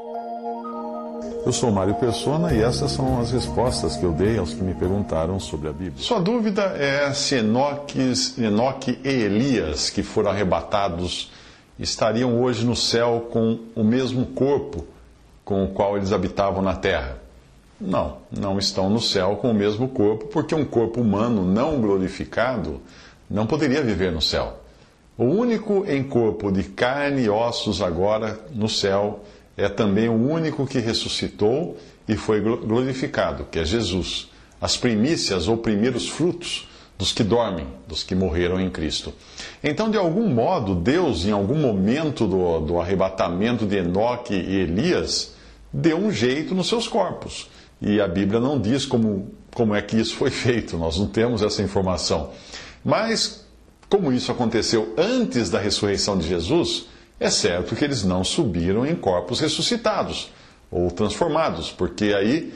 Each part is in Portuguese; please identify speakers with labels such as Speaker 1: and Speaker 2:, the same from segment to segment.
Speaker 1: Eu sou Mário Persona e essas são as respostas que eu dei aos que me perguntaram sobre a Bíblia. Sua dúvida é se Enoque e Elias, que foram arrebatados, estariam hoje no céu com o mesmo corpo com o qual eles habitavam na terra. Não, não estão no céu com o mesmo corpo, porque um corpo humano não glorificado não poderia viver no céu. O único em corpo de carne e ossos agora no céu é também o único que ressuscitou e foi glorificado, que é Jesus. As primícias ou primeiros frutos dos que dormem, dos que morreram em Cristo. Então, de algum modo, Deus, em algum momento do arrebatamento de Enoque e Elias, deu um jeito nos seus corpos. E a Bíblia não diz como é que isso foi feito, nós não temos essa informação. Mas, como isso aconteceu antes da ressurreição de Jesus, é certo que eles não subiram em corpos ressuscitados ou transformados, porque aí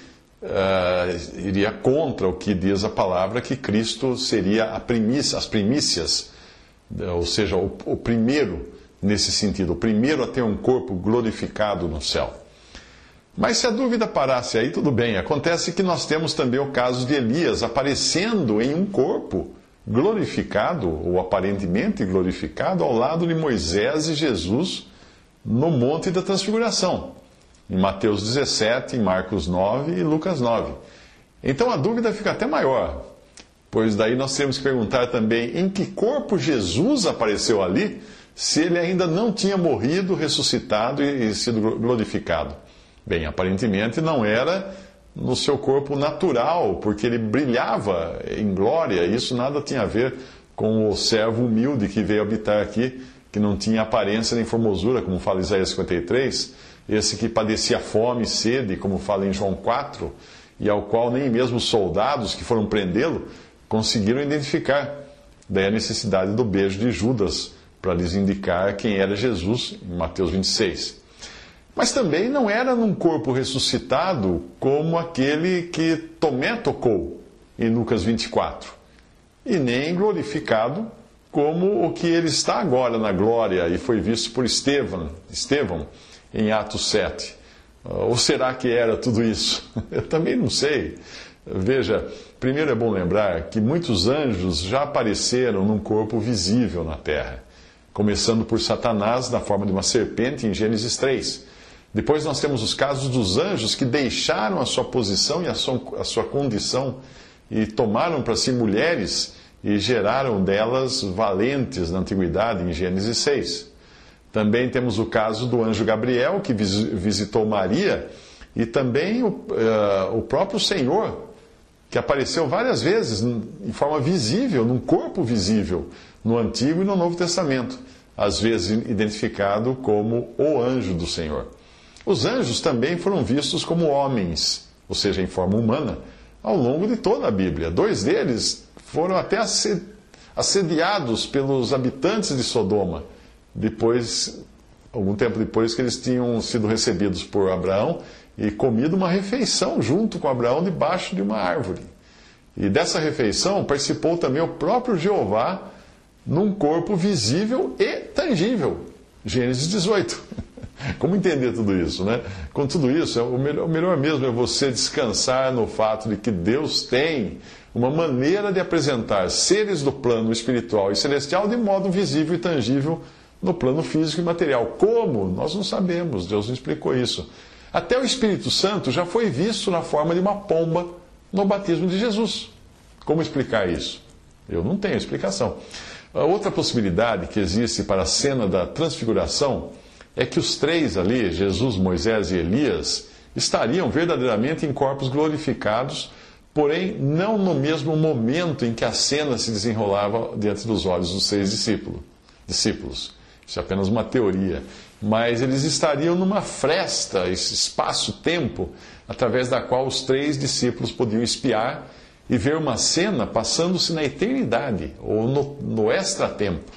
Speaker 1: iria contra o que diz a palavra que Cristo seria as primícias, ou seja, o primeiro nesse sentido, o primeiro a ter um corpo glorificado no céu. Mas se a dúvida parasse aí, tudo bem. Acontece que nós temos também o caso de Elias aparecendo em um corpo glorificado, ou aparentemente glorificado, ao lado de Moisés e Jesus no Monte da Transfiguração, em Mateus 17, em Marcos 9 e Lucas 9. Então a dúvida fica até maior, pois daí nós temos que perguntar também em que corpo Jesus apareceu ali, se ele ainda não tinha morrido, ressuscitado e sido glorificado. Bem, aparentemente não era no seu corpo natural, porque ele brilhava em glória, e isso nada tinha a ver com o servo humilde que veio habitar aqui, que não tinha aparência nem formosura, como fala Isaías 53, esse que padecia fome e sede, como fala em João 4, e ao qual nem mesmo os soldados que foram prendê-lo conseguiram identificar. Daí a necessidade do beijo de Judas, para lhes indicar quem era Jesus, em Mateus 26. Mas também não era num corpo ressuscitado como aquele que Tomé tocou em Lucas 24. E nem glorificado como o que ele está agora na glória e foi visto por Estevão em Atos 7. Ou será que era tudo isso? Eu também não sei. Veja, primeiro é bom lembrar que muitos anjos já apareceram num corpo visível na terra. Começando por Satanás na forma de uma serpente em Gênesis 3. Depois nós temos os casos dos anjos que deixaram a sua posição e a sua condição e tomaram para si mulheres e geraram delas valentes na antiguidade, em Gênesis 6. Também temos o caso do anjo Gabriel, que visitou Maria, e também o próprio Senhor, que apareceu várias vezes em forma visível, num corpo visível, no Antigo e no Novo Testamento, às vezes identificado como o anjo do Senhor. Os anjos também foram vistos como homens, ou seja, em forma humana, ao longo de toda a Bíblia. 2 deles foram até assediados pelos habitantes de Sodoma, algum tempo depois que eles tinham sido recebidos por Abraão e comido uma refeição junto com Abraão debaixo de uma árvore. E dessa refeição participou também o próprio Jeová num corpo visível e tangível. Gênesis 18. Como entender tudo isso, né? Com tudo isso, o melhor mesmo é você descansar no fato de que Deus tem uma maneira de apresentar seres do plano espiritual e celestial de modo visível e tangível no plano físico e material. Como? Nós não sabemos, Deus não explicou isso. Até o Espírito Santo já foi visto na forma de uma pomba no batismo de Jesus. Como explicar isso? Eu não tenho explicação. A outra possibilidade que existe para a cena da transfiguração é que os 3 ali, Jesus, Moisés e Elias, estariam verdadeiramente em corpos glorificados, porém não no mesmo momento em que a cena se desenrolava diante dos olhos dos 6 discípulos. Isso é apenas uma teoria. Mas eles estariam numa fresta, esse espaço-tempo, através da qual os 3 discípulos podiam espiar e ver uma cena passando-se na eternidade, ou no extratempo.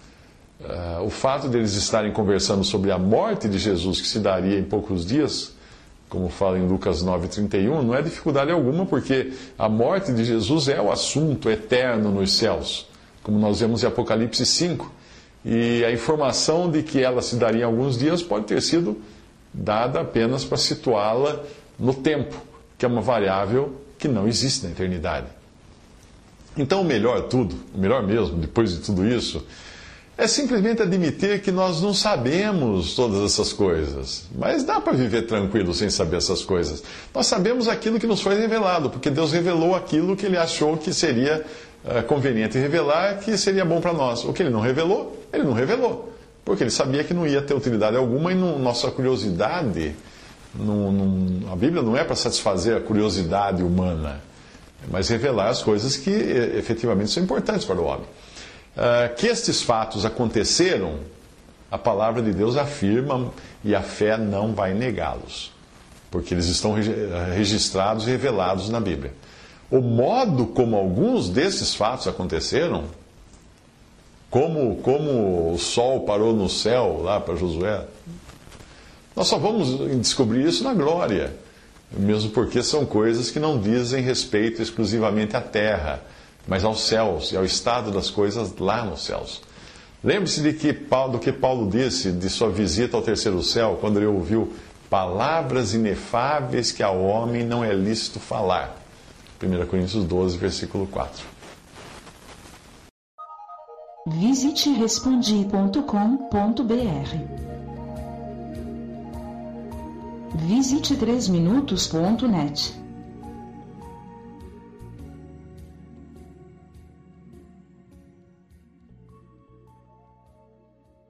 Speaker 1: O fato deles estarem conversando sobre a morte de Jesus, que se daria em poucos dias, como fala em Lucas 9,31, não é dificuldade alguma, porque a morte de Jesus é o assunto eterno nos céus, como nós vemos em Apocalipse 5. E a informação de que ela se daria em alguns dias pode ter sido dada apenas para situá-la no tempo, que é uma variável que não existe na eternidade. Então, o melhor mesmo, depois de tudo isso, é simplesmente admitir que nós não sabemos todas essas coisas. Mas dá para viver tranquilo sem saber essas coisas. Nós sabemos aquilo que nos foi revelado, porque Deus revelou aquilo que Ele achou que seria conveniente revelar, que seria bom para nós. O que Ele não revelou, Ele não revelou. Porque Ele sabia que não ia ter utilidade alguma e nossa curiosidade, a Bíblia não é para satisfazer a curiosidade humana, mas revelar as coisas que efetivamente são importantes para o homem. Que estes fatos aconteceram, a palavra de Deus afirma e a fé não vai negá-los, porque eles estão registrados e revelados na Bíblia. O modo como alguns desses fatos aconteceram, como o sol parou no céu lá para Josué, nós só vamos descobrir isso na glória, mesmo porque são coisas que não dizem respeito exclusivamente à terra, mas aos céus e ao estado das coisas lá nos céus. Lembre-se do que Paulo disse de sua visita ao terceiro céu, quando ele ouviu palavras inefáveis que ao homem não é lícito falar. 1 Coríntios 12, versículo 4.
Speaker 2: Visite respondi.com.br. Visite 3minutos.net.